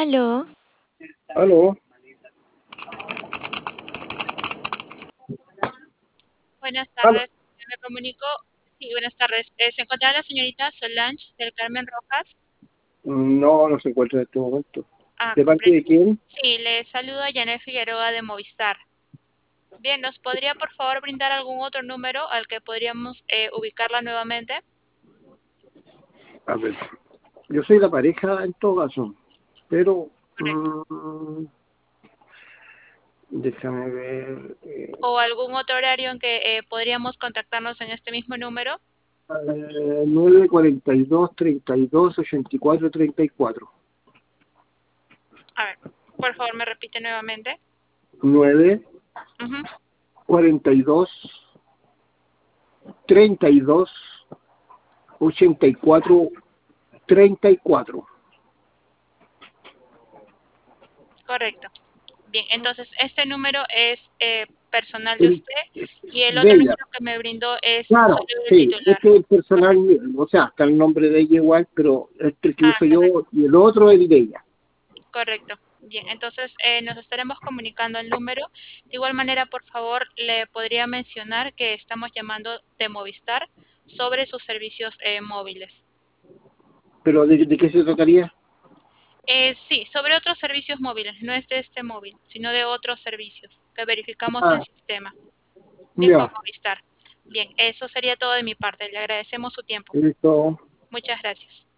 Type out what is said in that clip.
Aló, Aló, buenas aló. tardes. Me comunico. Sí, buenas tardes. ¿Se encuentra la señorita Solange del Carmen Rojas? No, no se encuentra en este momento. Ah, ¿De parte comprendo. de quién? Sí, le saludo a Janet Figueroa de Movistar. Bien, ¿nos podría por favor brindar algún otro número al que podríamos ubicarla nuevamente? A ver, yo soy la pareja en todo caso, pero Correcto. déjame ver. ¿O algún otro horario en que podríamos contactarnos en este mismo número? 942 32 84 34. A ver, por favor me repite nuevamente. 9 Ujú. 42 32 84 34. Correcto. Bien, entonces este número es personal de El, usted y el de otro ella. número que me brindó es Claro, solo del sí, titular. este es el personal, Correcto. o sea, está el nombre de ella igual, pero este el que Ah, uso correcto. yo y el otro es el de ella. Correcto. Bien, entonces nos estaremos comunicando el número. De igual manera, por favor, le podría mencionar que estamos llamando de Movistar sobre sus servicios móviles. Pero ¿de qué se trataría? Sí, sobre otros servicios móviles, no es de este móvil, sino de otros servicios que verificamos en Ah, sistema. Bien, con ya, Movistar. Bien, eso sería todo de mi parte. Le agradecemos su tiempo. listo. Muchas gracias.